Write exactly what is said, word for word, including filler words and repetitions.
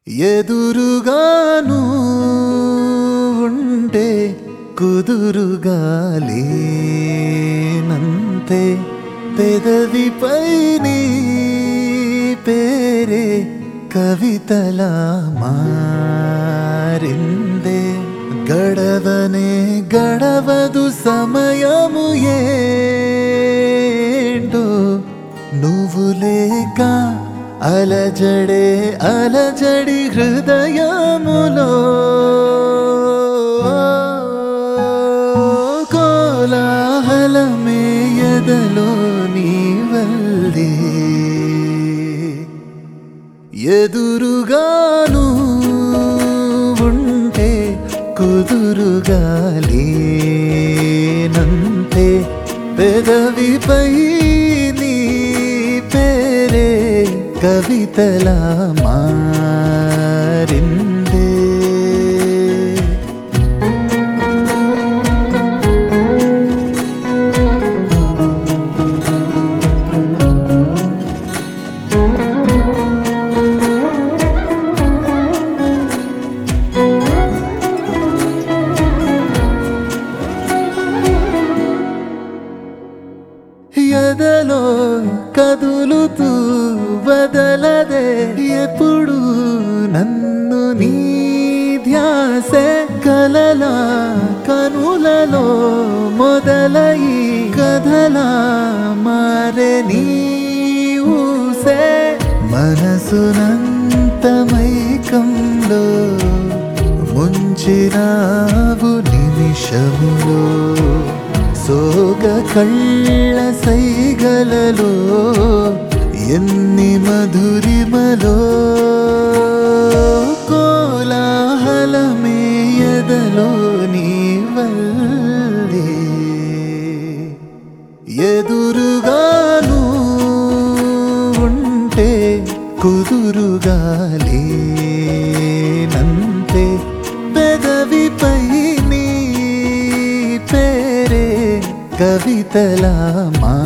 ఎదురుగాను ఉంటే కుదురుగా లేనంతే పెదవిపై నీ పేరే కవితలా మారిందే గడవనే గడవదు సమయము ఏంటో నువ్వు లేక అలజడే అలజడి హృదయములో కోలాహలమే ఎదలో నీ వల్లే ఎదురుగాను ఉంటే కుదురుగా లేనంతే పెదవిపై నీ పేరే కవితలా మారిందే ఎదలో కదులుతూ వదలదే ఎప్పుడు నన్ను నీ ధ్యాసే కలలా కనులలో మొదలై కథలా మారే నీ ఊసే మనసునంత మైకంలో ముంచినావు నిమిషములో సోగ కళ్ళ సైగలలో ఎన్ని మధురిమలో కోలాహలమే ఎదలో నీ వల్లే ఎదురుగాను ఉంటే కుదురుగా లేనంతే పెదవిపై నీ పేరే కవితలా మా